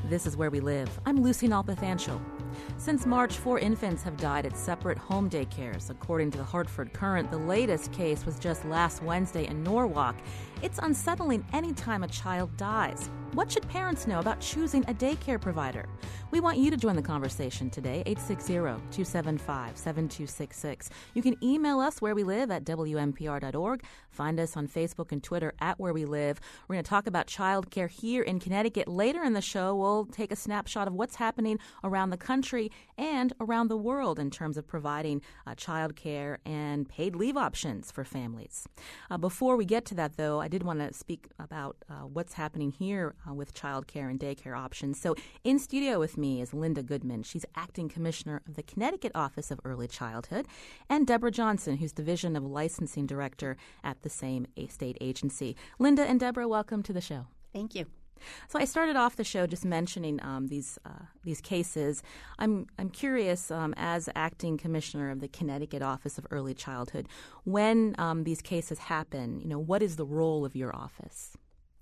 This is Where We Live. I'm Lucy Nalpathanchel. Since March, 4 infants have died at separate home daycares. According to the Hartford Courant, the latest case was just last Wednesday in Norwalk. It's unsettling any time a child dies. What should parents know about choosing a daycare provider? We want you to join the conversation today, 860-275-7266. You can email us wherewelive at WNPR.org. Find us on Facebook and Twitter at Where We Live. We're going to talk about child care here in Connecticut. Later in the show, we'll take a snapshot of what's happening around the country and around the world in terms of providing child care and paid leave options for families. Before we get to that, though, I did want to speak about what's happening here with child care and daycare options. So in studio with me is Linda Goodman. She's acting commissioner of the Connecticut Office of Early Childhood, and Deborah Johnson, who's Division of Licensing Director at the same state agency. Linda and Deborah, welcome to the show. Thank you. So I started off the show just mentioning these cases. I'm curious, as acting commissioner of the Connecticut Office of Early Childhood, when these cases happen, what is the role of your office?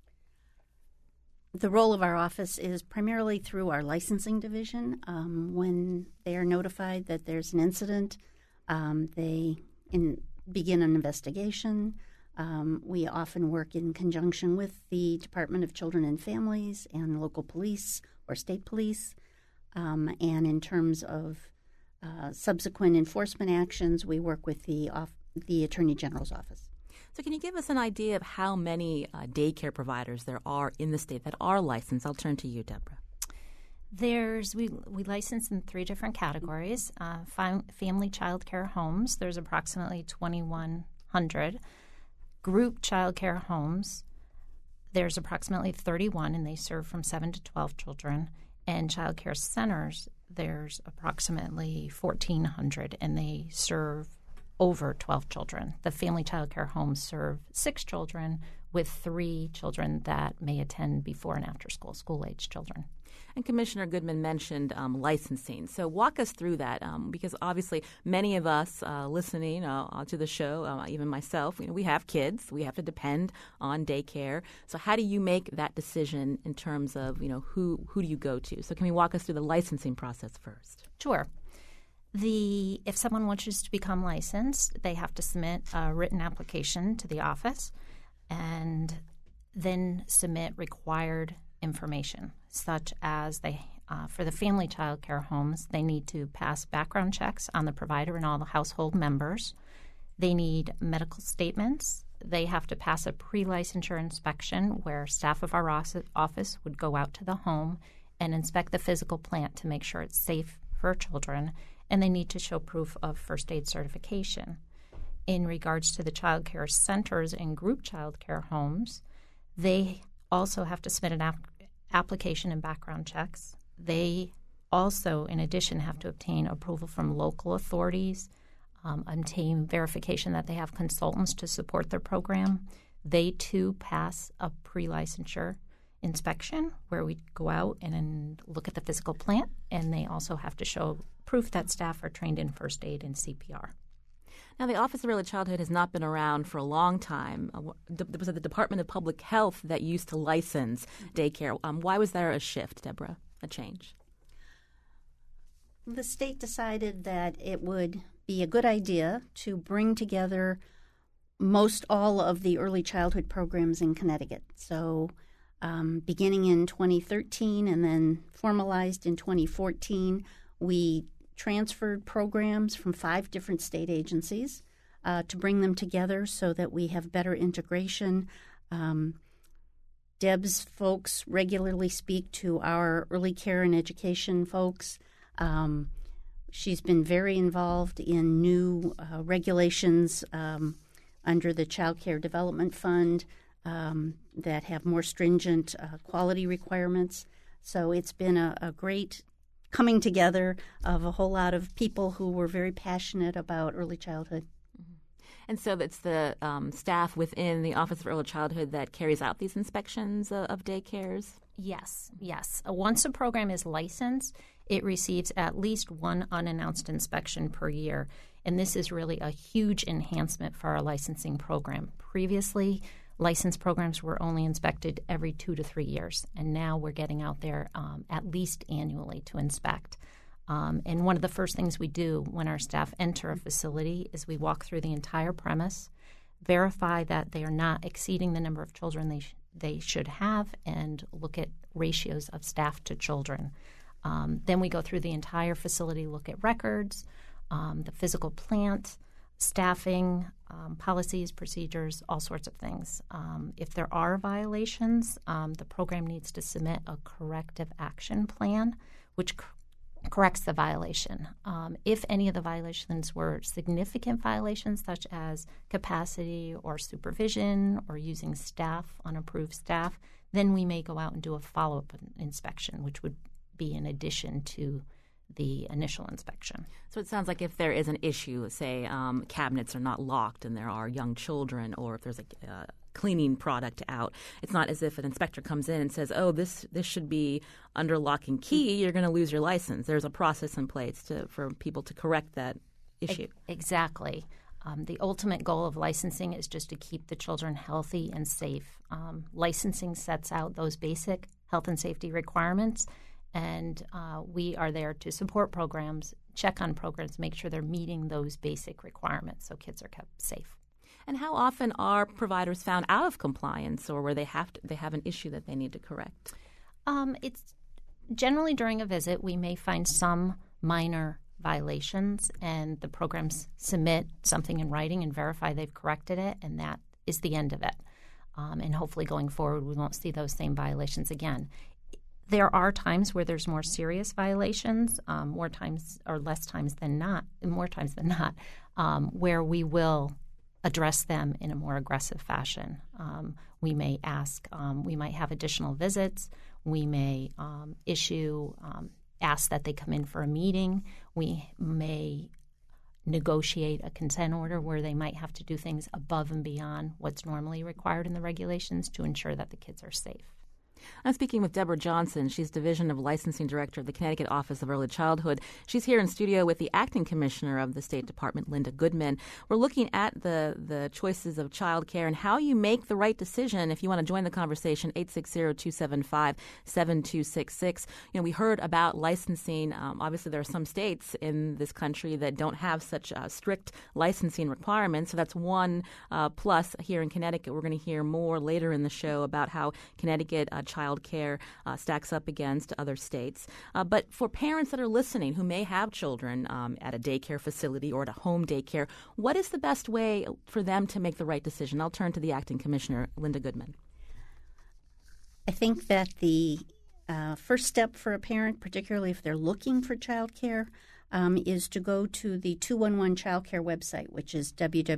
The role of our office is primarily through our licensing division. When they are notified that there's an incident, they begin an investigation. We often work in conjunction with the Department of Children and Families and local police or state police. And in terms of subsequent enforcement actions, we work with the Attorney General's office. So can you give us an idea of how many daycare providers there are in the state that are licensed? I'll turn to you, Deborah. We license in 3 different categories. Family child care homes, there's approximately 2,100. Group child care homes, there's approximately 31, and they serve from 7 to 12 children. And child care centers, there's approximately 1,400, and they serve over 12 children. The family child care homes serve 6 children, with 3 children that may attend before and after school-age children. And Commissioner Goodman mentioned licensing. So walk us through that, because obviously many of us listening to the show, even myself, we have kids. We have to depend on daycare. So how do you make that decision in terms of, who do you go to? So can we walk us through the licensing process first? Sure. If someone wishes to become licensed, they have to submit a written application to the office and then submit required information, such as for the family child care homes, they need to pass background checks on the provider and all the household members. They need medical statements. They have to pass a pre-licensure inspection where staff of our office would go out to the home and inspect the physical plant to make sure it's safe for children, and they need to show proof of first aid certification. In regards to the child care centers and group child care homes, they also have to submit an application and background checks. They also, in addition, have to obtain approval from local authorities, obtain verification that they have consultants to support their program. They, too, pass a pre-licensure inspection where we go out and look at the physical plant, and they also have to show proof that staff are trained in first aid and CPR. Now, the Office of Early Childhood has not been around for a long time. It was the Department of Public Health that used to license daycare. Why was there a shift, Deborah, a change? The state decided that it would be a good idea to bring together most all of the early childhood programs in Connecticut. So beginning in 2013 and then formalized in 2014, we transferred programs from 5 different state agencies to bring them together so that we have better integration. Deb's folks regularly speak to our early care and education folks. She's been very involved in new regulations under the Child Care Development Fund that have more stringent quality requirements. So it's been a great coming together of a whole lot of people who were very passionate about early childhood. And so it's the staff within the Office of Early Childhood that carries out these inspections of daycares? Yes. Once a program is licensed, it receives at least one unannounced inspection per year. And this is really a huge enhancement for our licensing program. Previously, licensed programs were only inspected every 2 to 3 years, and now we're getting out there at least annually to inspect. And one of the first things we do when our staff enter a facility is we walk through the entire premise, verify that they are not exceeding the number of children they should have, and look at ratios of staff to children. Then we go through the entire facility, look at records, the physical plant, staffing, policies, procedures, all sorts of things. If there are violations, the program needs to submit a corrective action plan, which corrects the violation. If any of the violations were significant violations, such as capacity or supervision or using staff, unapproved staff, then we may go out and do a follow-up inspection, which would be in addition to the initial inspection. So it sounds like if there is an issue, say cabinets are not locked and there are young children, or if there's a cleaning product out, it's not as if an inspector comes in and says, oh, this should be under lock and key, you're going to lose your license. There's a process in place for people to correct that issue. Exactly. The ultimate goal of licensing is just to keep the children healthy and safe. Licensing sets out those basic health and safety requirements, and we are there to support programs, check on programs, make sure they're meeting those basic requirements so kids are kept safe. And how often are providers found out of compliance, or where they have an issue that they need to correct? It's generally during a visit. We may find some minor violations, and the programs submit something in writing and verify they've corrected it, and that is the end of it. And hopefully going forward, we won't see those same violations again. There are times where there's more serious violations, more times than not, where we will address them in a more aggressive fashion. We may we might have additional visits. We may ask that they come in for a meeting. We may negotiate a consent order where they might have to do things above and beyond what's normally required in the regulations to ensure that the kids are safe. I'm speaking with Deborah Johnson. She's Division of Licensing Director of the Connecticut Office of Early Childhood. She's here in studio with the Acting Commissioner of the State Department, Linda Goodman. We're looking at the choices of child care and how you make the right decision. If you want to join the conversation, 860-275-7266. We heard about licensing. Obviously, there are some states in this country that don't have such strict licensing requirements. So that's one plus here in Connecticut. We're going to hear more later in the show about how Connecticut child care stacks up against other states. But for parents that are listening who may have children at a daycare facility or at a home daycare, what is the best way for them to make the right decision? I'll turn to the Acting Commissioner, Linda Goodman. I think that the first step for a parent, particularly if they're looking for child care, is to go to the 211 Child Care website, which is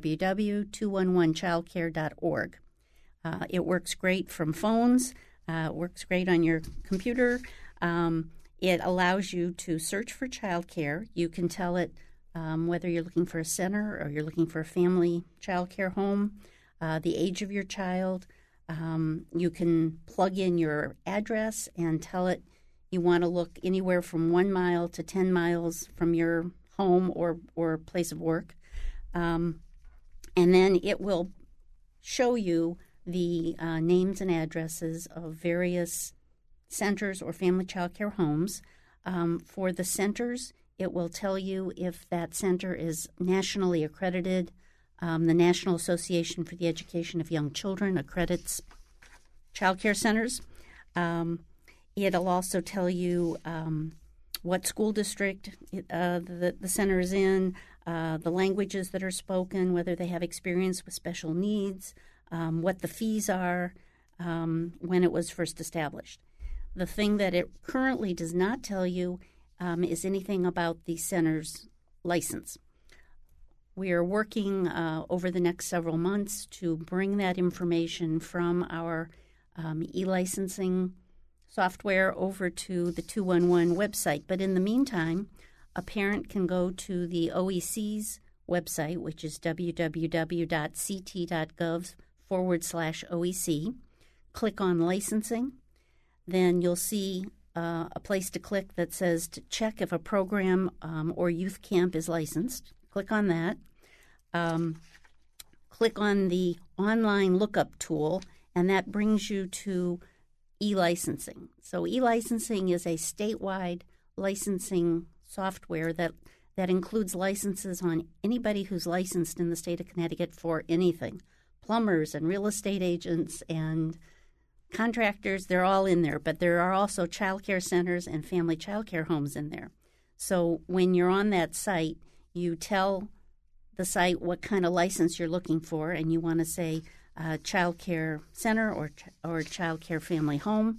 www.211childcare.org. It works great from phones. It works great on your computer. It allows you to search for child care. You can tell it whether you're looking for a center or you're looking for a family child care home, the age of your child. You can plug in your address and tell it you want to look anywhere from 1 mile to 10 miles from your home or place of work. And then it will show you the names and addresses of various centers or family child care homes. For the centers, it will tell you if that center is nationally accredited. The National Association for the Education of Young Children accredits child care centers. It'll also tell you what school district the center is in, the languages that are spoken, whether they have experience with special needs, what the fees are, when it was first established. The thing that it currently does not tell you is anything about the center's license. We are working over the next several months to bring that information from our e-licensing software over to the 211 website. But in the meantime, a parent can go to the OEC's website, which is www.ct.gov/OEC, click on licensing. Then you'll see a place to click that says to check if a program or youth camp is licensed. Click on that. click on the online lookup tool, and that brings you to e-licensing. So e-licensing is a statewide licensing software that includes licenses on anybody who's licensed in the state of Connecticut for anything. Plumbers and real estate agents and contractors, they're all in there, but there are also child care centers and family child care homes in there. So when you're on that site, you tell the site what kind of license you're looking for, and you want to say child care center or child care family home.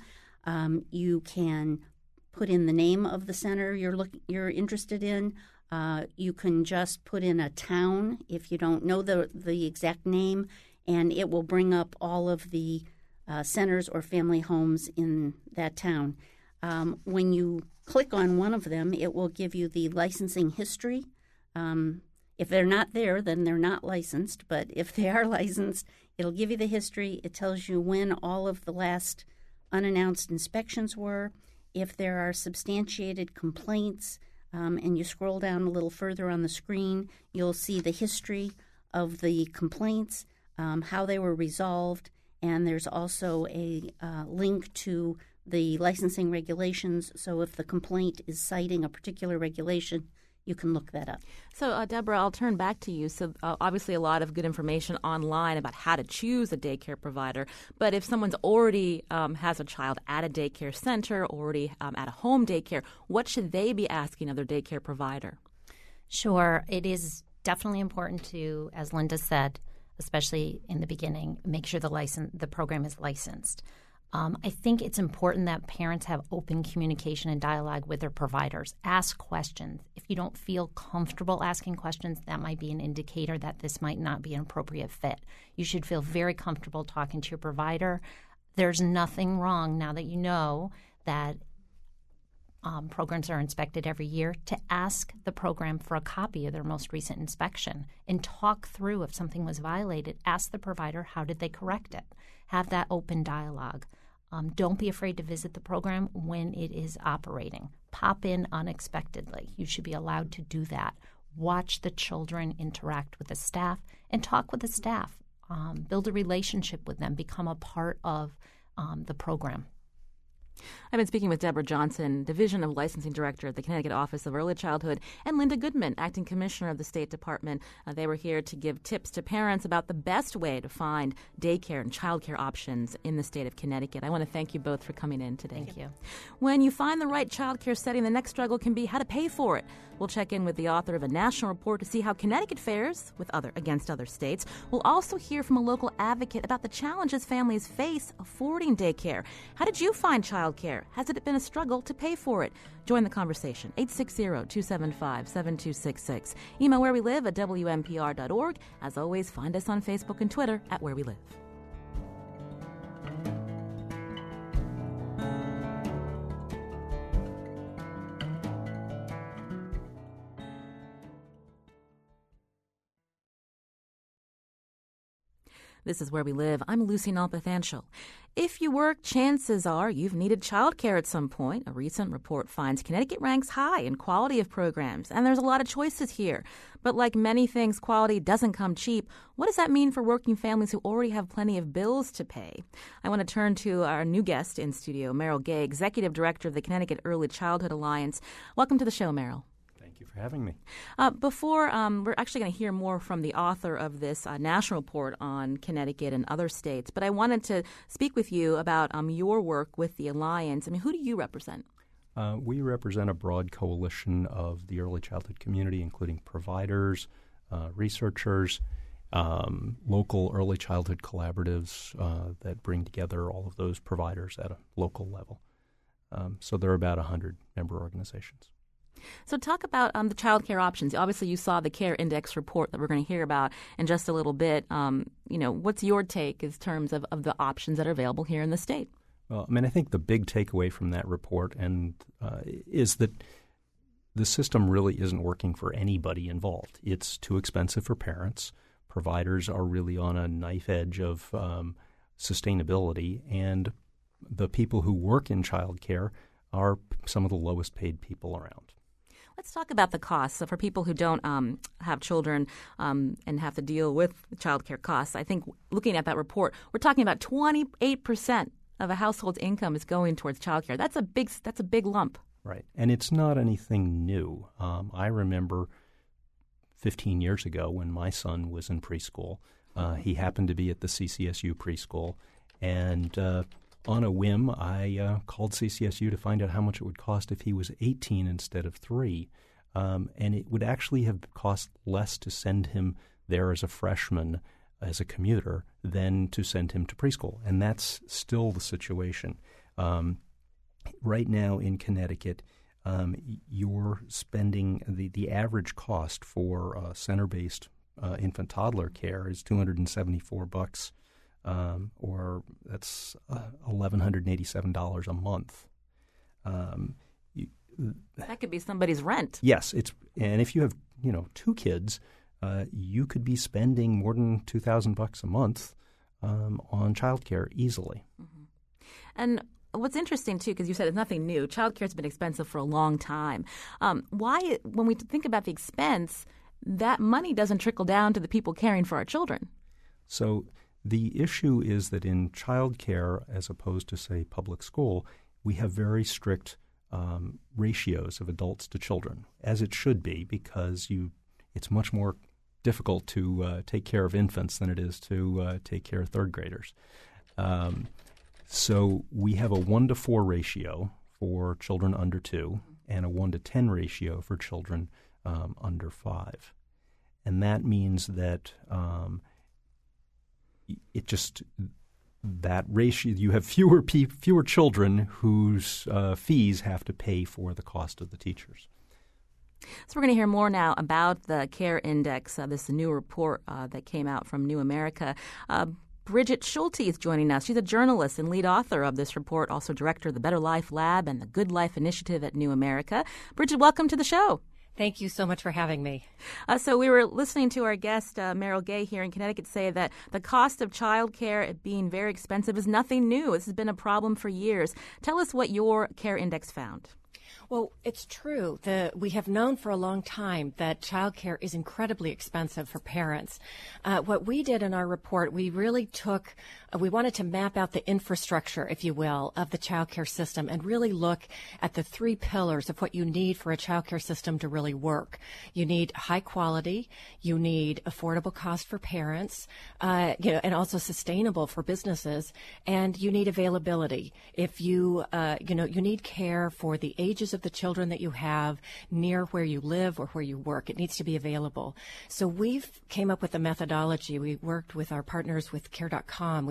You can put in the name of the center you're interested in. You can just put in a town if you don't know the exact name, and it will bring up all of the centers or family homes in that town. When you click on one of them, it will give you the licensing history. If they're not there, then they're not licensed. But if they are licensed, it'll give you the history. It tells you when all of the last unannounced inspections were. If there are substantiated complaints, and you scroll down a little further on the screen, you'll see the history of the complaints, how they were resolved, and there's also a link to the licensing regulations. So if the complaint is citing a particular regulation, you can look that up. So, Deborah, I'll turn back to you. So, obviously, a lot of good information online about how to choose a daycare provider. But if someone's already has a child at a daycare center, already at a home daycare, what should they be asking of their daycare provider? Sure. It is definitely important to, as Linda said, especially in the beginning, make sure the program is licensed. I think it's important that parents have open communication and dialogue with their providers. Ask questions. If you don't feel comfortable asking questions, that might be an indicator that this might not be an appropriate fit. You should feel very comfortable talking to your provider. There's nothing wrong, now that you know that programs are inspected every year, to ask the program for a copy of their most recent inspection and talk through if something was violated. Ask the provider, how did they correct it? Have that open dialogue. Don't be afraid to visit the program when it is operating. Pop in unexpectedly. You should be allowed to do that. Watch the children interact with the staff and talk with the staff. Build a relationship with them. Become a part of the program. I've been speaking with Deborah Johnson, Division of Licensing Director at the Connecticut Office of Early Childhood, and Linda Goodman, Acting Commissioner of the State Department. They were here to give tips to parents about the best way to find daycare and childcare options in the state of Connecticut. I want to thank you both for coming in today. Thank you. When you find the right childcare setting, the next struggle can be how to pay for it. We'll check in with the author of a national report to see how Connecticut fares against other states. We'll also hear from a local advocate about the challenges families face affording daycare. How did you find childcare? Has it been a struggle to pay for it? Join the conversation, 860-275-7266. Email Where We Live at WNPR.org. As always, find us on Facebook and Twitter at Where We Live. This is Where We Live. I'm Lucy Nalpathanchel. If you work, chances are you've needed childcare at some point. A recent report finds Connecticut ranks high in quality of programs, and there's a lot of choices here. But like many things, quality doesn't come cheap. What does that mean for working families who already have plenty of bills to pay? I want to turn to our new guest in studio, Meryl Gay, Executive Director of the Connecticut Early Childhood Alliance. Welcome to the show, Meryl. Thank you for having me. We're actually going to hear more from the author of this national report on Connecticut and other states, but I wanted to speak with you about your work with the Alliance. I mean, who do you represent? We represent a broad coalition of the early childhood community, including providers, researchers, local early childhood collaboratives that bring together all of those providers at a local level. So there are about 100 member organizations. So talk about the child care options. Obviously, you saw the CARE Index report that we're going to hear about in just a little bit. What's your take in terms of the options that are available here in the state? Well, I think the big takeaway from that report is that the system really isn't working for anybody involved. It's too expensive for parents. Providers are really on a knife edge of sustainability, and the people who work in child care are some of the lowest paid people around. Let's talk about the costs. So for people who don't have children and have to deal with child care costs, I think looking at that report, we're talking about 28% of a household's income is going towards child care. That's a big lump. Right. And it's not anything new. I remember 15 years ago when my son was in preschool. He happened to be at the CCSU preschool. And on a whim, I called CCSU to find out how much it would cost if he was 18 instead of 3. And it would actually have cost less to send him there as a freshman, as a commuter, than to send him to preschool. And that's still the situation. Right now in Connecticut, you're spending the average cost for center-based infant toddler care is $274, or that's $1,187 a month. That could be somebody's rent. Yes, and if you have 2 kids, you could be spending more than $2,000 a month on childcare easily. Mm-hmm. And what's interesting, too, because you said it's nothing new, child care has been expensive for a long time. Why, when we think about the expense, that money doesn't trickle down to the people caring for our children? So the issue is that in child care, as opposed to, say, public school, we have very strict ratios of adults to children, as it should be, because it's much more difficult to take care of infants than it is to take care of third graders. So we have a 1-to-4 ratio for children under 2 and a 1-to-10 ratio for children under 5. And that means that that ratio, you have fewer children whose fees have to pay for the cost of the teachers. So we're going to hear more now about the CARE Index, this new report that came out from New America. Bridget Schulte is joining us. She's a journalist and lead author of this report, also director of the Better Life Lab and the Good Life Initiative at New America. Bridget, welcome to the show. Thank you so much for having me. So we were listening to our guest, Meryl Gay, here in Connecticut, say that the cost of child care being very expensive is nothing new. This has been a problem for years. Tell us what your CARE Index found. Well, it's true. We have known for a long time that childcare is incredibly expensive for parents. What we did in our report, we really we wanted to map out the infrastructure, if you will, of the childcare system and really look at the 3 pillars of what you need for a childcare system to really work. You need high quality, you need affordable cost for parents, and also sustainable for businesses, and you need availability. If you need care for the ages of the children that you have near where you live or where you work. It needs to be available. So we've came up with a methodology. We worked with our partners with Care.com.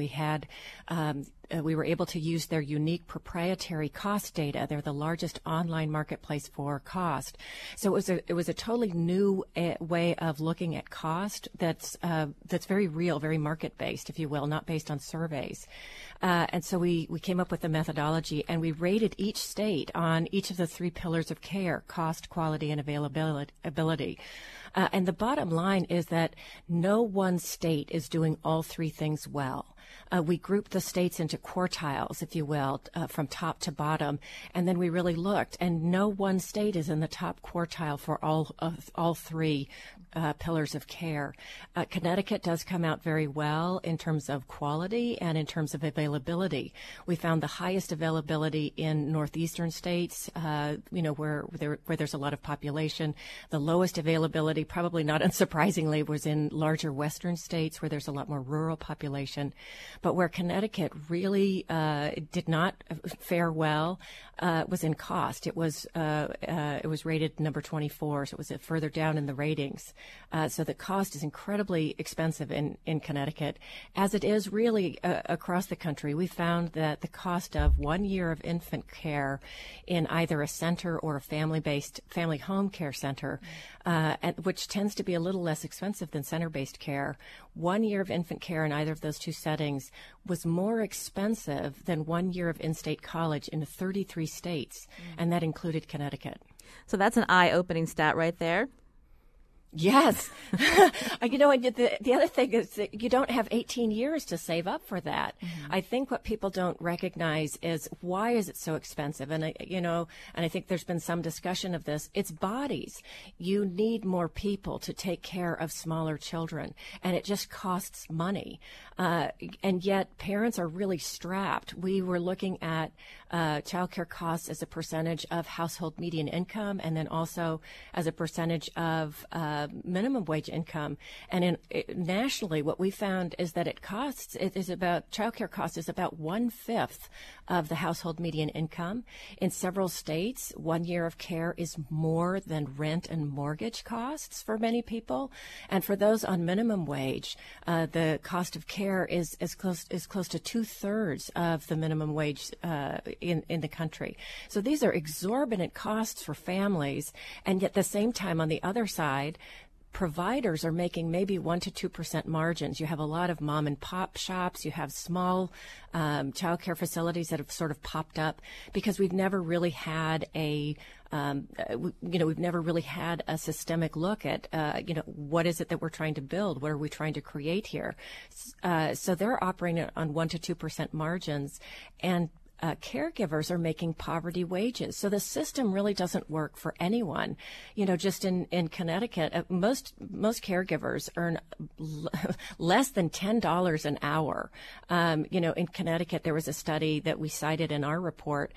We were able to use their unique proprietary cost data. They're the largest online marketplace for cost. So it was a totally new way of looking at cost that's very real, very market-based, if you will, not based on surveys. And so we came up with a methodology, and we rated each state on each of the 3 pillars of care: cost, quality, and availability. And the bottom line is that no one state is doing all 3 things well. We grouped the states into quartiles, if you will, from top to bottom, and then we really looked, and no one state is in the top quartile for all 3 pillars of care. Connecticut does come out very well in terms of quality and in terms of availability. We found the highest availability in northeastern states, where there's a lot of population. The lowest availability, probably not unsurprisingly, was in larger western states where there's a lot more rural population. But where Connecticut really did not fare well was in cost. It was rated number 24, so it was further down in the ratings. So the cost is incredibly expensive in Connecticut, as it is really across the country. We found that the cost of 1 year of infant care in either a center or a family home care center, which tends to be a little less expensive than center-based care, 1 year of infant care in either of those 2 settings was more expensive than 1 year of in-state college in 33 states, and that included Connecticut. So that's an eye-opening stat right there. Yes. The other thing is that you don't have 18 years to save up for that. Mm-hmm. I think what people don't recognize is why is it so expensive? And I think there's been some discussion of this. It's bodies. You need more people to take care of smaller children, and it just costs money. And yet parents are really strapped. We were looking at child care costs as a percentage of household median income, and then also as a percentage of minimum wage income. And nationally, what we found is that child care cost is about 1/5 of the household median income. In several states, 1 year of care is more than rent and mortgage costs for many people. And for those on minimum wage, the cost of care is close to 2/3 of the minimum wage in the country. So these are exorbitant costs for families, and yet at the same time, on the other side, providers are making maybe 1% to 2% margins. You have a lot of mom and pop shops. You have small child care facilities that have sort of popped up because we've never really had we've never really had a systemic look at, what is it that we're trying to build? What are we trying to create here? So they're operating on 1% to 2% margins, and caregivers are making poverty wages. So the system really doesn't work for anyone. Just in Connecticut, most caregivers earn less than $10 an hour. In Connecticut, there was a study that we cited in our report.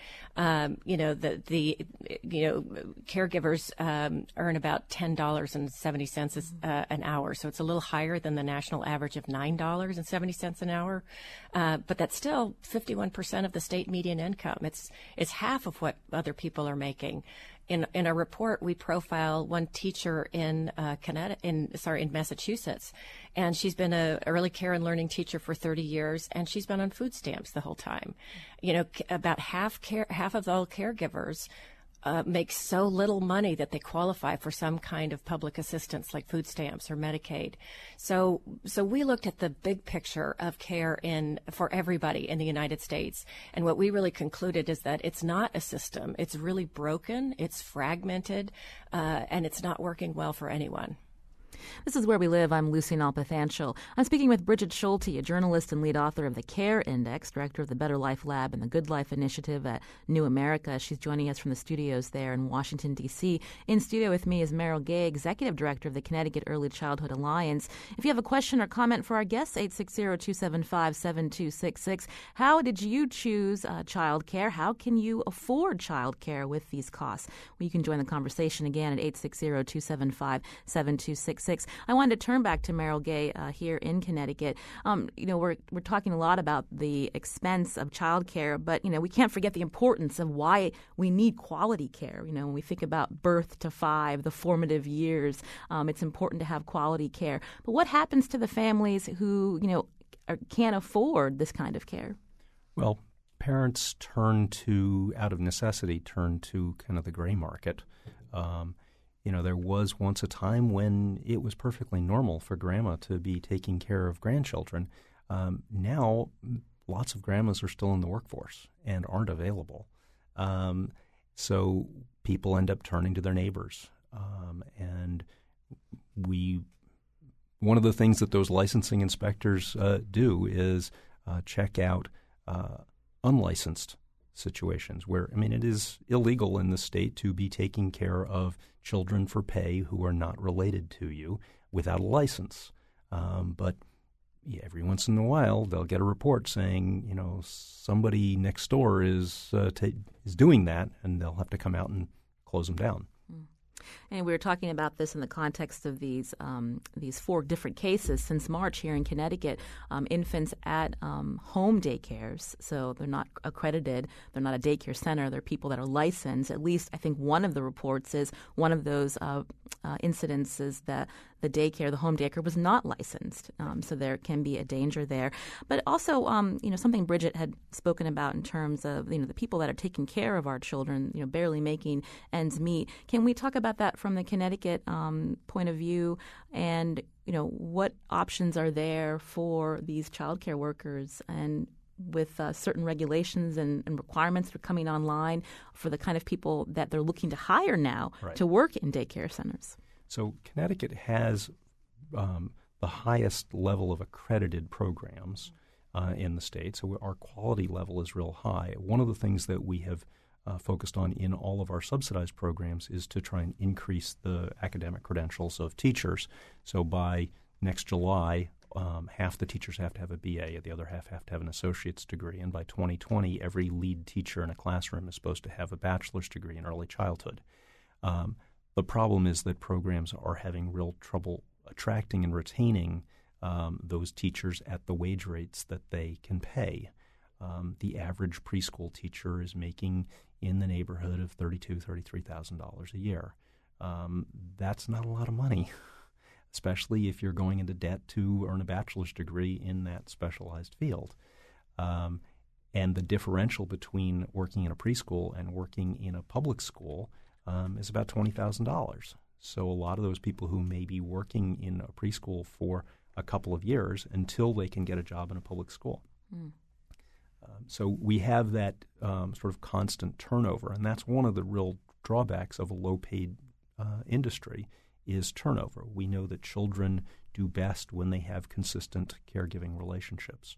Caregivers earn about $10.70 an hour. So it's a little higher than the national average of $9.70 an hour. But that's still 51% of the state median income. It's half of what other people are making. In our report, we profile one teacher in Massachusetts, and she's been a early care and learning teacher for 30 years, and she's been on food stamps the whole time. About half of all caregivers make so little money that they qualify for some kind of public assistance like food stamps or Medicaid. So we looked at the big picture of care for everybody in the United States. And what we really concluded is that it's not a system. It's really broken, it's fragmented, and it's not working well for anyone. This is Where We Live. I'm Lucy Nalpathanchil. I'm speaking with Bridget Schulte, a journalist and lead author of the CARE Index, director of the Better Life Lab and the Good Life Initiative at New America. She's joining us from the studios there in Washington, D.C. In studio with me is Meryl Gay, executive director of the Connecticut Early Childhood Alliance. If you have a question or comment for our guests, 860-275-7266. How did you choose child care? How can you afford child care with these costs? Well, you can join the conversation again at 860-275-7266. I wanted to turn back to Meryl Gay here in Connecticut. We're talking a lot about the expense of child care, but we can't forget the importance of why we need quality care. When we think about birth to 5, the formative years, it's important to have quality care. But what happens to the families who can't afford this kind of care? Well, parents out of necessity, turn to kind of the gray market. There was once a time when it was perfectly normal for grandma to be taking care of grandchildren. Now, lots of grandmas are still in the workforce and aren't available. So people end up turning to their neighbors. And one of the things that those licensing inspectors do is check out unlicensed situations where, it is illegal in the state to be taking care of children for pay who are not related to you without a license. But every once in a while, they'll get a report saying, somebody next door is doing that, and they'll have to come out and close them down. And we were talking about this in the context of these 4 different cases since March here in Connecticut. Infants at home daycares, so they're not accredited, they're not a daycare center, they're people that are licensed. At least I think one of the reports is one of those incidences that the home daycare was not licensed. So there can be a danger there. But also, something Bridget had spoken about in terms of, the people that are taking care of our children, barely making ends meet. Can we talk about that from the Connecticut point of view? And, what options are there for these child care workers, and with certain regulations and requirements that are coming online for the kind of people that they're looking to hire now to work in daycare centers? So Connecticut has the highest level of accredited programs in the state, so our quality level is real high. One of the things that we have focused on in all of our subsidized programs is to try and increase the academic credentials of teachers. So by next July, half the teachers have to have a BA, the other half have to have an associate's degree, and by 2020, every lead teacher in a classroom is supposed to have a bachelor's degree in early childhood. The problem is that programs are having real trouble attracting and retaining those teachers at the wage rates that they can pay. The average preschool teacher is making in the neighborhood of $32,000, $33,000 a year. That's not a lot of money, especially if you're going into debt to earn a bachelor's degree in that specialized field. And the differential between working in a preschool and working in a public school is about $20,000. So a lot of those people who may be working in a preschool for a couple of years until they can get a job in a public school. So we have that sort of constant turnover, and that's one of the real drawbacks of a low-paid industry is turnover. We know that children do best when they have consistent caregiving relationships.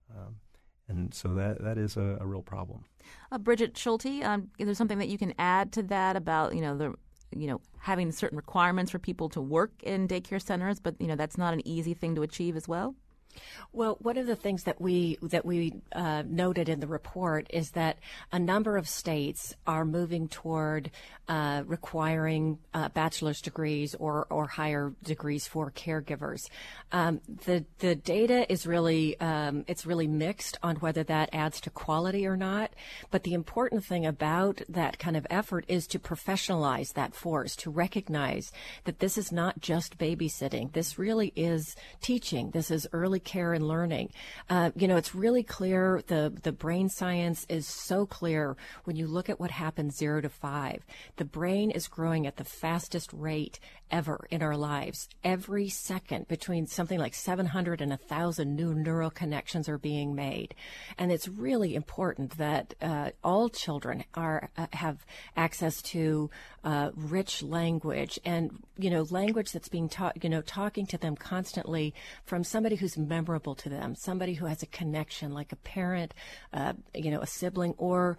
And so that is a real problem. Bridget Schulte, is there something that you can add to that about, having certain requirements for people to work in daycare centers, but, that's not an easy thing to achieve as well? Well, one of the things that we noted in the report is that a number of states are moving toward requiring bachelor's degrees or higher degrees for caregivers. The data is really it's really mixed on whether that adds to quality or not. But the important thing about that kind of effort is to professionalize that force, to recognize that this is not just babysitting. This really is teaching. This is early care and learning. It's really clear. The brain science is so clear when you look at what happens 0 to 5. The brain is growing at the fastest rate ever in our lives. Every second, between something like 700 and 1,000 new neural connections are being made. And it's really important that all children have access to rich language and, language that's being taught, talking to them constantly from somebody who's memorable to them, somebody who has a connection, like a parent, a sibling, or,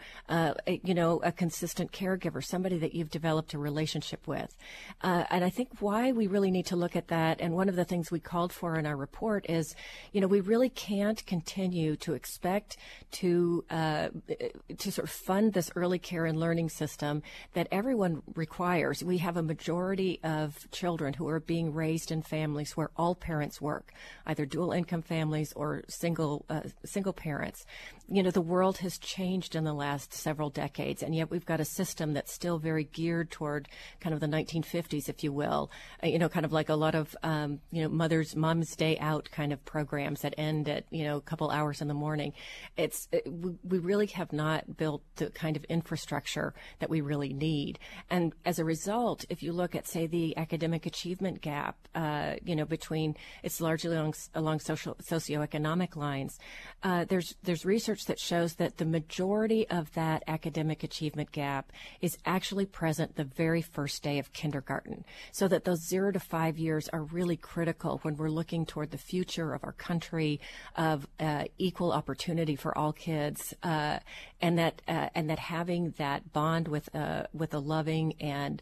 a consistent caregiver, somebody that you've developed a relationship with. And I think why we really need to look at that, and one of the things we called for in our report is, we really can't continue to expect to sort of fund this early care and learning system that everyone requires. We have a majority of children who are being raised in families where all parents work, either dual income families or single parents. The world has changed in the last several decades, and yet we've got a system that's still very geared toward kind of the 1950s, if you will. Kind of like a lot of Mom's Day Out kind of programs that end at a couple hours in the morning. We really have not built the kind of infrastructure that we really need, and as a result, if you look at, say, the academic achievement gap, between it's largely along socioeconomic lines. There's research that shows that the majority of that academic achievement gap is actually present the very first day of kindergarten. So that those 0 to 5 years are really critical when we're looking toward the future of our country, of equal opportunity for all kids, and that having that bond with a loving and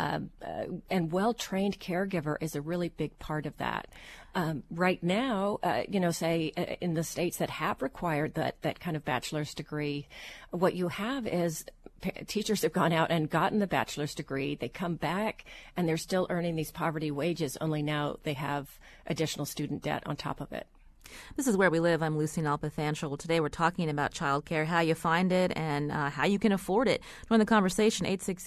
well-trained caregiver is a really big part of that. Right now, say in the states that have required that kind of bachelor's degree, what you have is teachers have gone out and gotten the bachelor's degree. They come back and they're still earning these poverty wages, only now they have additional student debt on top of it. This is Where We Live. I'm Lucy Nalpathanchel. Today we're talking about childcare, how you find it, and how you can afford it. Join the conversation,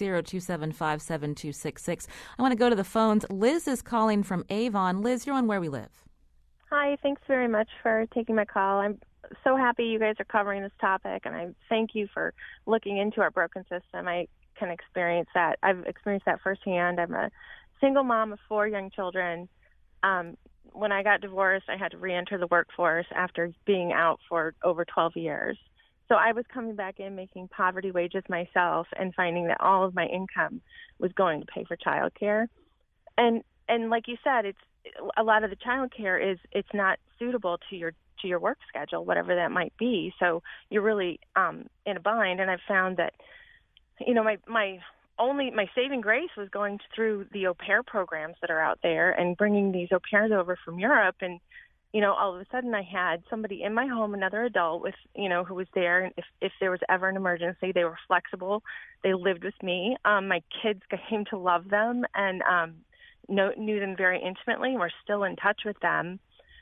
860-275-7266. I want to go to the phones. Liz is calling from Avon. Liz, you're on Where We Live. Hi, thanks very much for taking my call. I'm so happy you guys are covering this topic, and I thank you for looking into our broken system. I can experience that. I've experienced that firsthand. I'm a single mom of 4 young children. When I got divorced, I had to re-enter the workforce after being out for over 12 years. So I was coming back in making poverty wages myself and finding that all of my income was going to pay for childcare. and like you said, it's a lot of the childcare it's not suitable to your work schedule, whatever that might be. So you're really in a bind. And I've found that, my saving grace was going through the au pair programs that are out there and bringing these au pairs over from Europe. And, all of a sudden I had somebody in my home, another adult with, who was there. And if there was ever an emergency, they were flexible. They lived with me. My kids came to love them and knew them very intimately, and we're still in touch with them.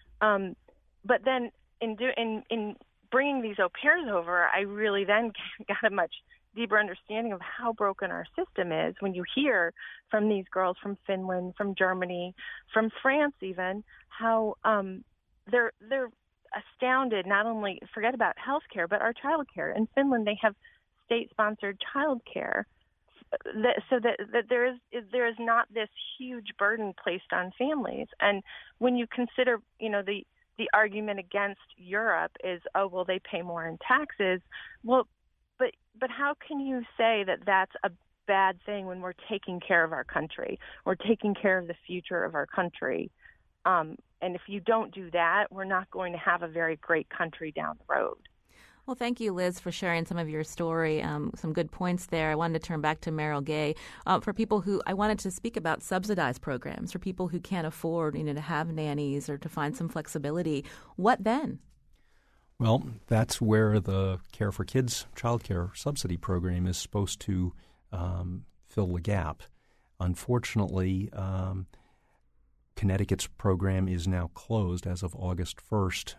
But then in bringing these au pairs over, I really then got a much deeper understanding of how broken our system is. When you hear from these girls from Finland, from Germany, from France even, how they're astounded, not only forget about health care, but our child care. In Finland, they have state-sponsored child care. So that there is not this huge burden placed on families. And when you consider, the argument against Europe is, oh, well, they pay more in taxes. Well, but how can you say that that's a bad thing when we're taking care of our country? We're taking care of the future of our country. And if you don't do that, we're not going to have a very great country down the road. Well, thank you, Liz, for sharing some of your story. Some good points there. I wanted to turn back to Meryl Gay. For people who, I wanted to speak about subsidized programs for people who can't afford, to have nannies or to find some flexibility. What then? Well, that's where the Care for Kids child care subsidy program is supposed to fill the gap. Unfortunately, Connecticut's program is now closed as of August 1st.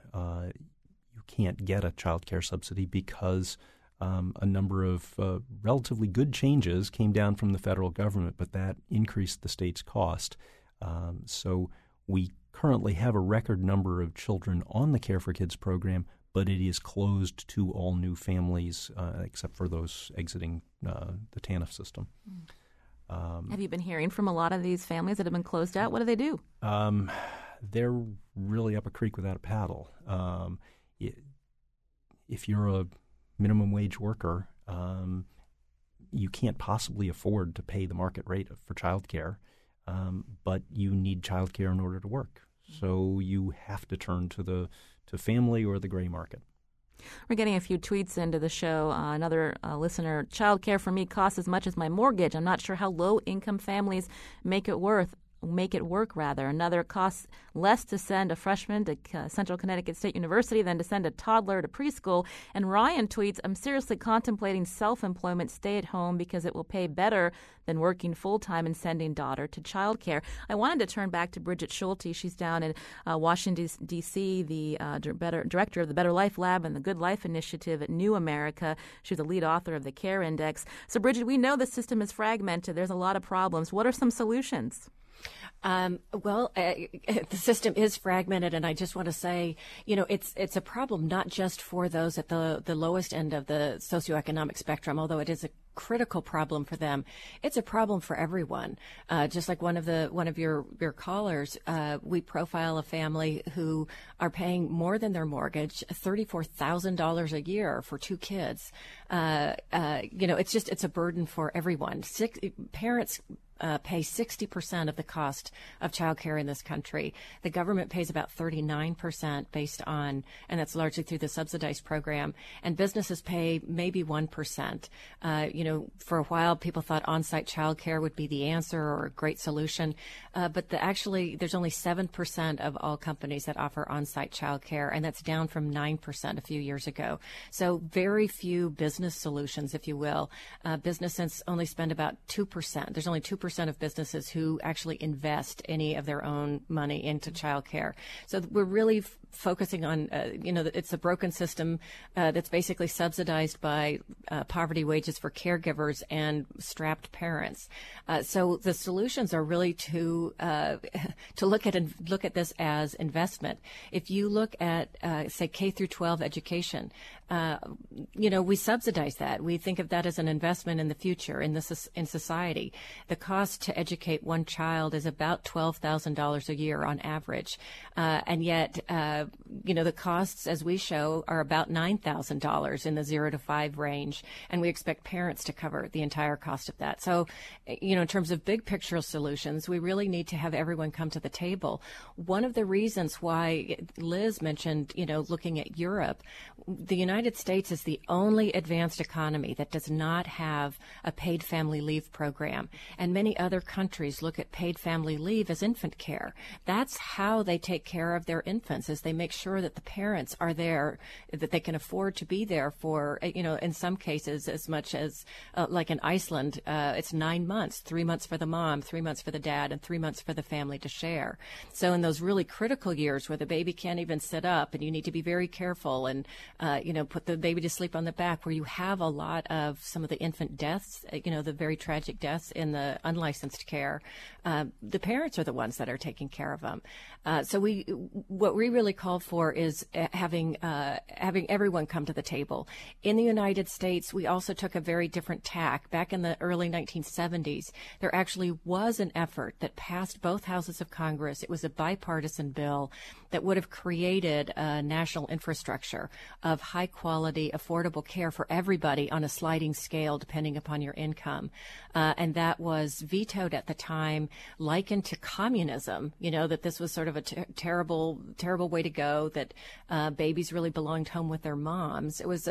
Can't get a child care subsidy because a number of relatively good changes came down from the federal government, but that increased the state's cost. So we currently have a record number of children on the Care for Kids program, but it is closed to all new families except for those exiting the TANF system. Have you been hearing from a lot of these families that have been closed out? What do they do? They're really up a creek without a paddle. If you're a minimum wage worker, you can't possibly afford to pay the market rate for childcare, but you need childcare in order to work. So you have to turn to family or the gray market. We're getting a few tweets into the show. Another listener, childcare for me costs as much as my mortgage. I'm not sure how low-income families make it work. Another costs less to send a freshman to Central Connecticut State University than to send a toddler to preschool. And Ryan tweets, I'm seriously contemplating self-employment, stay at home, because it will pay better than working full-time and sending daughter to childcare. I wanted to turn back to Bridget Schulte. She's down in Washington, D.C., the director of the Better Life Lab and the Good Life Initiative at New America. She's the lead author of the CARE Index. So, Bridget, we know the system is fragmented. There's a lot of problems. What are some solutions? The system is fragmented, and I just want to say, it's a problem not just for those at the lowest end of the socioeconomic spectrum, although it is a critical problem for them. It's a problem for everyone. Just like one of your callers, we profile a family who are paying more than their mortgage, $34,000 a year for 2 kids. It's a burden for everyone. Parents pay 60% of the cost of childcare in this country. The government pays about 39% based on, and that's largely through the subsidized program, and businesses pay maybe 1%. For a while, people thought on-site childcare would be the answer or a great solution, but there's only 7% of all companies that offer on-site childcare, and that's down from 9% a few years ago. So very few business solutions, if you will. Businesses only spend about 2%. There's only 2% of businesses who actually invest any of their own money into childcare. So we're really focusing on, it's a broken system that's basically subsidized by poverty wages for caregivers and strapped parents. So the solutions are really to look at this as investment. If you look at, say, K through 12 education, we subsidize that. We think of that as an investment in the future in society. The cost to educate one child is about $12,000 a year on average, and yet the costs, as we show, are about $9,000 in the 0 to 5 range, and we expect parents to cover the entire cost of that. So, in terms of big picture solutions, we really need to have everyone come to the table. One of the reasons why Liz mentioned, looking at Europe, the United States is the only advanced economy that does not have a paid family leave program, and many other countries look at paid family leave as infant care. That's how they take care of their infants, is they make sure that the parents are there, that they can afford to be there for, in some cases as much as, like in Iceland, it's 9 months, 3 months for the mom, 3 months for the dad, and 3 months for the family to share. So in those really critical years where the baby can't even sit up and you need to be very careful and, put the baby to sleep on the back, where you have a lot of some of the infant deaths, the very tragic deaths in the unlicensed care, the parents are the ones that are taking care of them. So what we really call for is having everyone come to the table. In the United States, we also took a very different tack. Back in the early 1970s, there actually was an effort that passed both houses of Congress. It was a bipartisan bill that would have created a national infrastructure of high-quality, affordable care for everybody on a sliding scale depending upon your income. And that was vetoed at the time, likened to communism, that this was sort of a terrible, terrible way to go, that babies really belonged home with their moms. It was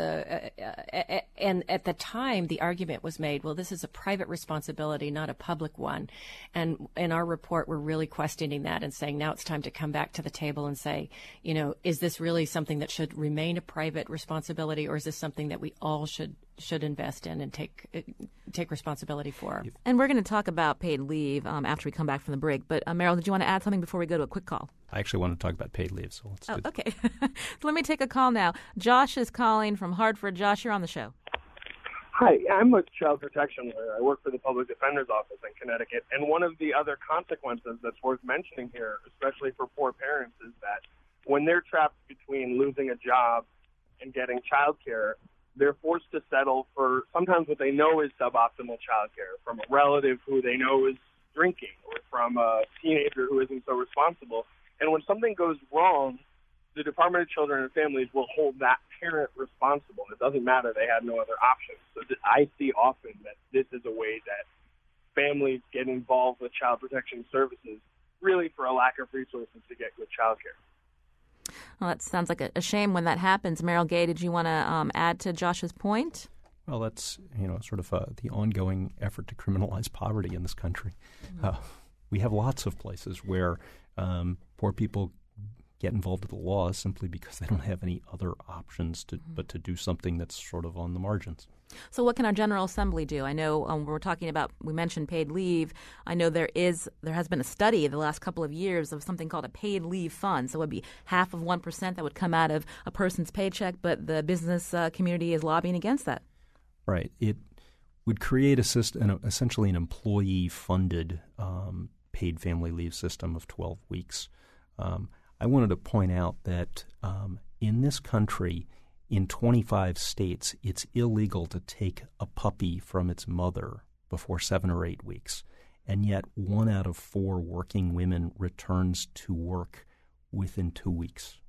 and at the time, the argument was made, well, this is a private responsibility, not a public one. And in our report, we're really questioning that and saying now it's time to come back to the table and say, is this really something that should remain a private responsibility, or is this something that we all should invest in and take responsibility for? And we're going to talk about paid leave after we come back from the break. But Meryl, did you want to add something before we go to a quick call? I actually want to talk about paid leave, so let's do that. Okay. So let me take a call now. Josh is calling from Hartford. Josh, you're on the show. Hi, I'm a child protection lawyer. I work for the Public Defender's Office in Connecticut, and one of the other consequences that's worth mentioning here, especially for poor parents, is that when they're trapped between losing a job and getting child care, they're forced to settle for sometimes what they know is suboptimal child care from a relative who they know is drinking, or from a teenager who isn't so responsible. And when something goes wrong, the Department of Children and Families will hold that parent responsible. It doesn't matter. They had no other options. So I see often that this is a way that families get involved with child protection services, really for a lack of resources to get good child care. Well, that sounds like a shame when that happens. Meryl Gay, did you want to add to Josh's point? Well, that's sort of the ongoing effort to criminalize poverty in this country. Mm-hmm. We have lots of places where poor people get involved with the law simply because they don't have any other options but to do something that's sort of on the margins. So what can our General Assembly do? I know we're talking about, we mentioned paid leave. I know there has been a study the last couple of years of something called a paid leave fund. So it would be 0.5% that would come out of a person's paycheck, but the business community is lobbying against that. Right. It would create a system, essentially an employee-funded paid family leave system of 12 weeks. I wanted to point out that in this country, in 25 states, it's illegal to take a puppy from its mother before 7 or 8 weeks. And yet 1 out of 4 working women returns to work within 2 weeks.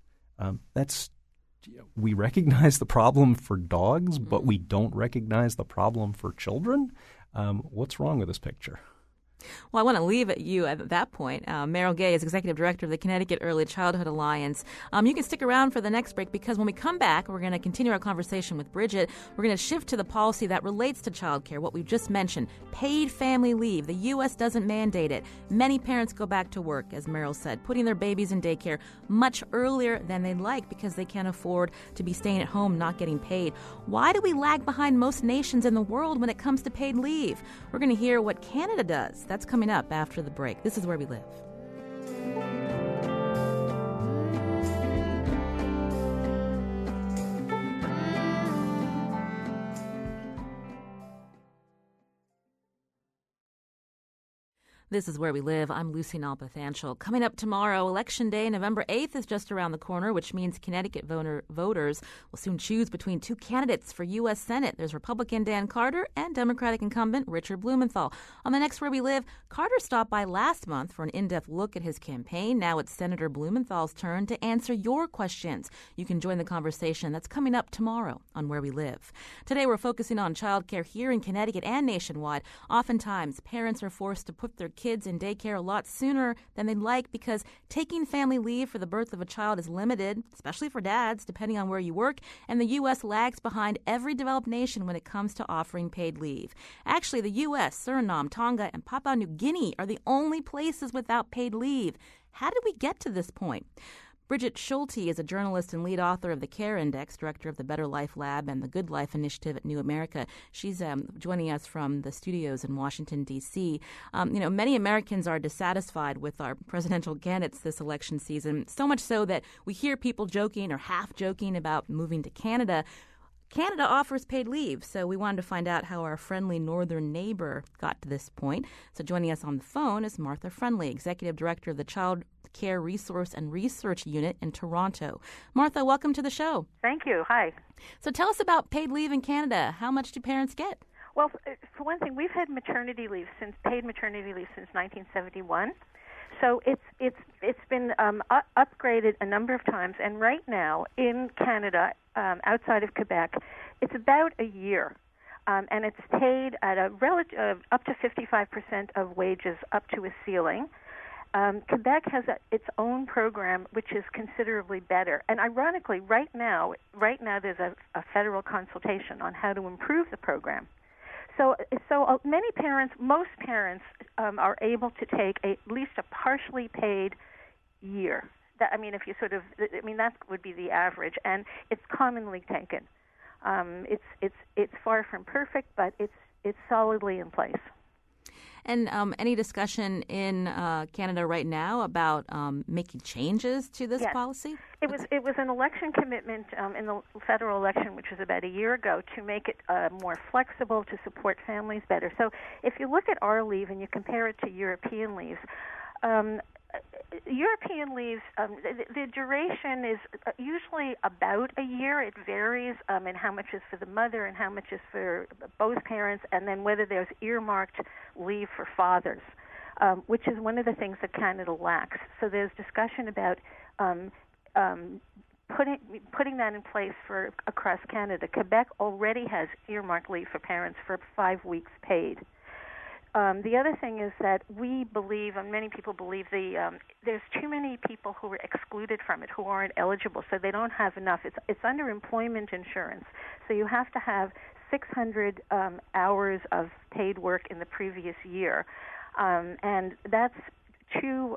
We recognize the problem for dogs, but we don't recognize the problem for children. What's wrong with this picture? Well, I want to leave you at that point. Meryl Gay is Executive Director of the Connecticut Early Childhood Alliance. You can stick around for the next break, because when we come back, we're going to continue our conversation with Bridget. We're going to shift to the policy that relates to child care, what we've just mentioned, paid family leave. The U.S. doesn't mandate it. Many parents go back to work, as Meryl said, putting their babies in daycare much earlier than they'd like because they can't afford to be staying at home not getting paid. Why do we lag behind most nations in the world when it comes to paid leave? We're going to hear what Canada does. That's coming up after the break. This is Where We Live. This is Where We Live. I'm Lucy Nalpathanchel. Coming up tomorrow, Election Day, November 8th, is just around the corner, which means Connecticut voters will soon choose between two candidates for U.S. Senate. There's Republican Dan Carter and Democratic incumbent Richard Blumenthal. On the next Where We Live, Carter stopped by last month for an in-depth look at his campaign. Now it's Senator Blumenthal's turn to answer your questions. You can join the conversation. That's coming up tomorrow on Where We Live. Today, we're focusing on childcare here in Connecticut and nationwide. Oftentimes, parents are forced to put their kids in daycare a lot sooner than they'd like because taking family leave for the birth of a child is limited, especially for dads, depending on where you work, and the U.S. lags behind every developed nation when it comes to offering paid leave. Actually, the U.S., Suriname, Tonga, and Papua New Guinea are the only places without paid leave. How did we get to this point? Bridget Schulte is a journalist and lead author of the CARE Index, director of the Better Life Lab and the Good Life Initiative at New America. She's joining us from the studios in Washington, D.C. Many Americans are dissatisfied with our presidential candidates this election season, so much so that we hear people joking or half joking about moving to Canada. Canada offers paid leave, so we wanted to find out how our friendly northern neighbor got to this point. So joining us on the phone is Martha Friendly, Executive Director of the Child Care Resource and Research Unit in Toronto. Martha, welcome to the show. Thank you. Hi. So tell us about paid leave in Canada. How much do parents get? Well, for one thing, we've had paid maternity leave since 1971. So it's been upgraded a number of times, and right now in Canada, outside of Quebec, it's about a year, and it's paid at a up to 55% of wages, up to a ceiling. Quebec has its own program, which is considerably better. And ironically, right now there's a federal consultation on how to improve the program. So many parents, most parents, are able to take at least a partially paid year. That would be the average, and it's commonly taken. It's far from perfect, but it's solidly in place. And any discussion in Canada right now about making changes to this policy? It was an election commitment in the federal election, which was about a year ago, to make it more flexible, to support families better. So if you look at our leave and you compare it to European leaves, European leaves, the duration is usually about a year. It varies in how much is for the mother and how much is for both parents, and then whether there's earmarked leave for fathers, which is one of the things that Canada lacks. So there's discussion about putting that in place for across Canada. Quebec already has earmarked leave for parents for 5 weeks paid. The other thing is that we believe, and many people believe, there's too many people who are excluded from it, who aren't eligible, so they don't have enough. It's underemployment insurance, so you have to have 600 hours of paid work in the previous year, and that's too.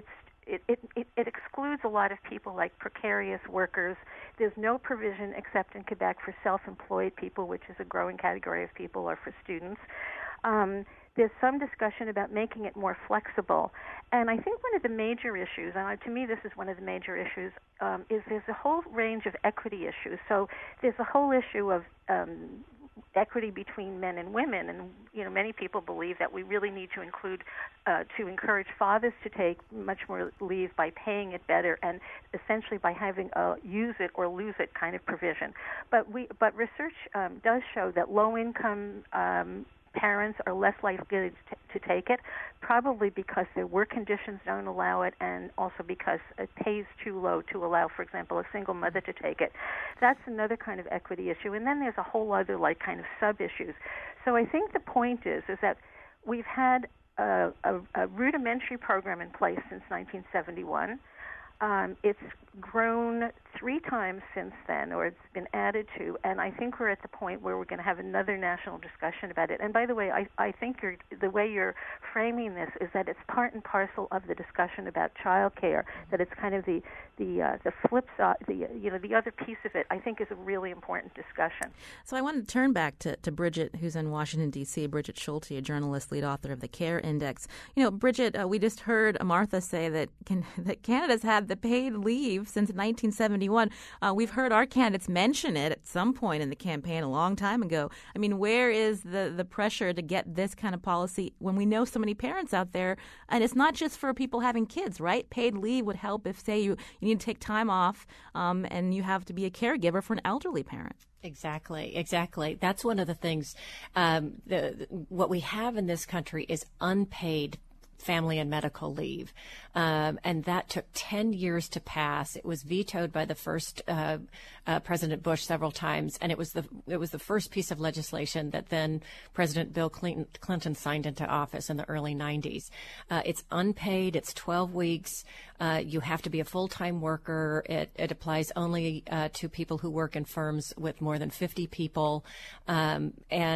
It excludes a lot of people like precarious workers. There's no provision except in Quebec for self-employed people, which is a growing category of people, or for students. There's some discussion about making it more flexible. And I think one of the major issues, and to me this is one of the major issues, is there's a whole range of equity issues. So there's a whole issue of equity between men and women, and many people believe that we really need to encourage fathers to take much more leave by paying it better, and essentially by having a use it or lose it kind of provision. But research does show that low-income parents are less likely to take it, probably because their work conditions don't allow it, and also because it pays too low to allow, for example, a single mother to take it. That's another kind of equity issue. And then there's a whole other kind of sub-issues. So I think the point is that we've had a rudimentary program in place since 1971. It's grown 3 times since then, or it's been added to, and I think we're at the point where we're going to have another national discussion about it. And by the way, I think the way you're framing this is that it's part and parcel of the discussion about child care, that it's kind of the flip side, the other piece of it, I think, is a really important discussion. So I want to turn back to Bridget, who's in Washington, D.C., Bridget Schulte, a journalist, lead author of the CARE Index. Bridget, we just heard Martha say that Canada's had the paid leave since 1971. 1971. We've heard our candidates mention it at some point in the campaign a long time ago. I mean, where is the pressure to get this kind of policy when we know so many parents out there? And it's not just for people having kids, right? Paid leave would help if, say, you need to take time off and you have to be a caregiver for an elderly parent. Exactly. That's one of the things. What we have in this country is unpaid family and medical leave. And that took 10 years to pass. It was vetoed by the first President Bush several times, and it was the first piece of legislation that then President Bill Clinton signed into office in the early 90s. It's unpaid. It's 12 weeks. You have to be a full-time worker. It applies only to people who work in firms with more than 50 people, and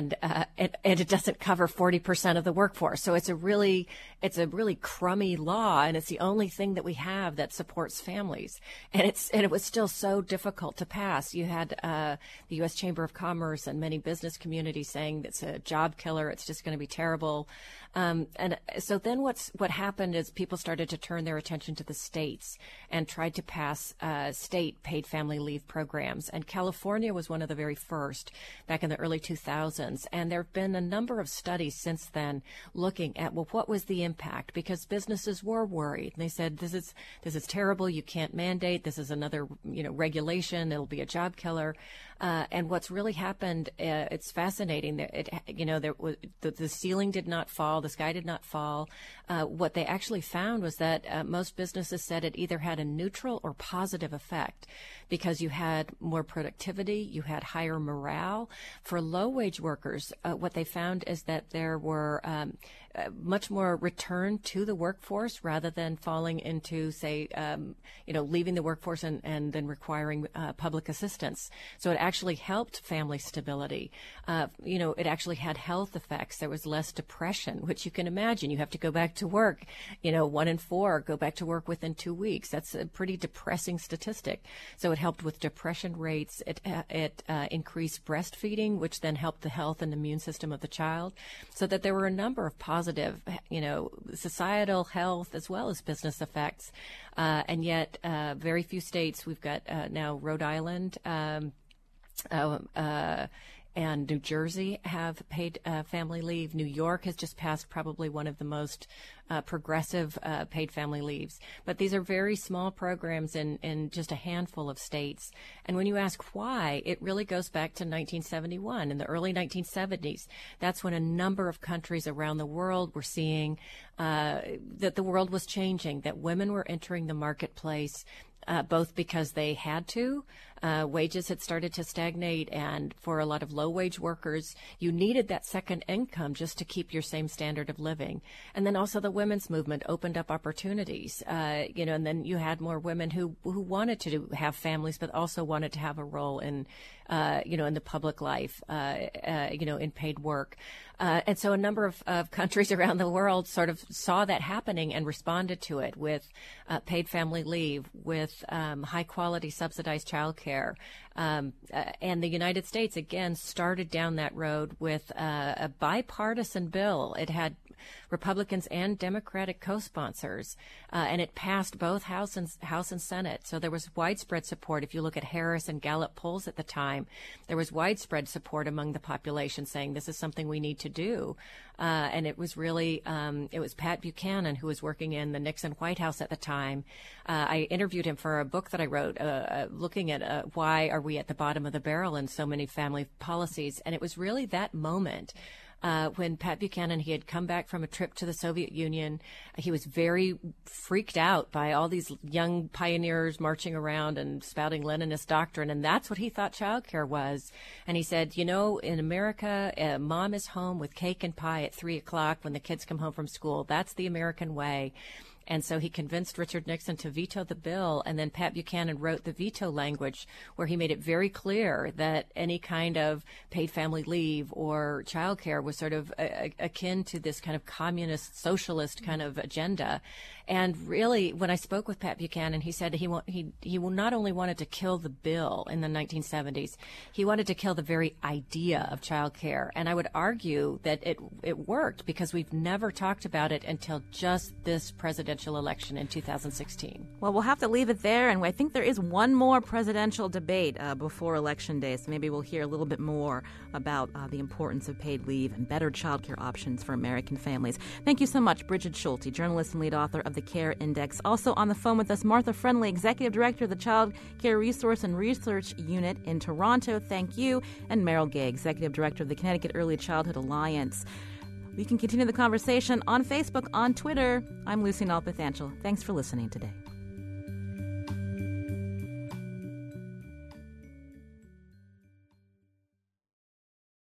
it doesn't cover 40% of the workforce. So it's a really crummy law, and it's the only thing that we have that supports families. And it was still so difficult to pass. You had the U.S. Chamber of Commerce and many business communities saying it's a job killer. It's just going to be terrible. And so then what happened is people started to turn their attention to the states and tried to pass state paid family leave programs. And California was one of the very first back in the early 2000s. And there have been a number of studies since then looking at, well, what was the impact? Because businesses were worried. And they said, this is terrible. You can't mandate. This is another, regulation. It'll be a job killer. And what's really happened, it's fascinating. The ceiling did not fall. The sky did not fall. What they actually found was that most businesses said it either had a neutral or positive effect because you had more productivity, you had higher morale. For low-wage workers, what they found is that there were much more return to the workforce rather than falling into, say, leaving the workforce and then requiring public assistance. So it actually helped family stability. It actually had health effects. There was less depression, which you can imagine. You have to go back to work. 1 in 4 go back to work within 2 weeks. That's a pretty depressing statistic. So it helped with depression rates. It increased breastfeeding, which then helped the health and immune system of the child. So that there were a number of positive, societal health as well as business effects. And yet very few states, we've got now Rhode Island, and New Jersey have paid family leave. New York has just passed probably one of the most progressive paid family leaves. But these are very small programs in just a handful of states. And when you ask why, it really goes back to 1971. In the early 1970s, that's when a number of countries around the world were seeing that the world was changing, that women were entering the marketplace, both because they had to. Wages had started to stagnate, and for a lot of low-wage workers, you needed that second income just to keep your same standard of living. And then also the women's movement opened up opportunities, and then you had more women who wanted to have families but also wanted to have a role in the public life, in paid work. And so a number of countries around the world sort of saw that happening and responded to it with paid family leave, with high-quality subsidized childcare. And the United States, again, started down that road with a bipartisan bill. It had Republicans and Democratic co-sponsors, and it passed both House and Senate. So there was widespread support. If you look at Harris and Gallup polls at the time, there was widespread support among the population saying this is something we need to do. And it was really, it was Pat Buchanan, who was working in the Nixon White House at the time. I interviewed him for a book that I wrote looking at why are we at the bottom of the barrel in so many family policies. And it was really that moment when Pat Buchanan, he had come back from a trip to the Soviet Union. He was very freaked out by all these young pioneers marching around and spouting Leninist doctrine, and that's what he thought childcare was. And he said, in America, mom is home with cake and pie at 3 o'clock when the kids come home from school. That's the American way. And so he convinced Richard Nixon to veto the bill, and then Pat Buchanan wrote the veto language where he made it very clear that any kind of paid family leave or childcare was sort of akin to this kind of communist, socialist kind of agenda. And really, when I spoke with Pat Buchanan, he said he not only wanted to kill the bill in the 1970s, he wanted to kill the very idea of childcare. And I would argue that it worked because we've never talked about it until just this presidential presidential election in 2016. Well, we'll have to leave it there, and I think there is one more presidential debate before Election Day, so maybe we'll hear a little bit more about the importance of paid leave and better child care options for American families. Thank you so much, Bridget Schulte, journalist and lead author of the CARE Index. Also on the phone with us, Martha Friendly, Executive Director of the Child Care Resource and Research Unit in Toronto. Thank you. And Meryl Gay, Executive Director of the Connecticut Early Childhood Alliance. We can continue the conversation on Facebook, on Twitter. I'm Lucy Nalpathanchel. Thanks for listening today.